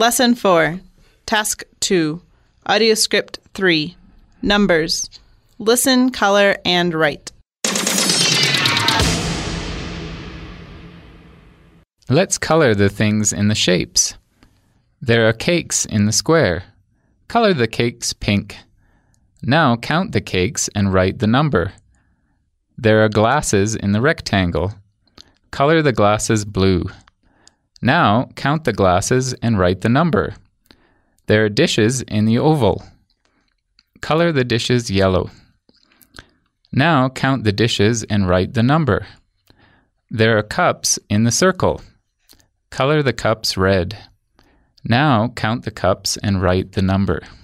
Lesson 4, Task 2, Audio Script 3, Numbers. Listen, color, and write. Let's color the things in the shapes. There are cakes in the square. Color the cakes pink. Now count the cakes and write the number. There are glasses in the rectangle. Color the glasses blue. Now count the glasses and write the number. There are dishes in the oval. Color the dishes yellow. Now count the dishes and write the number. There are cups in the circle. Color the cups red. Now count the cups and write the number.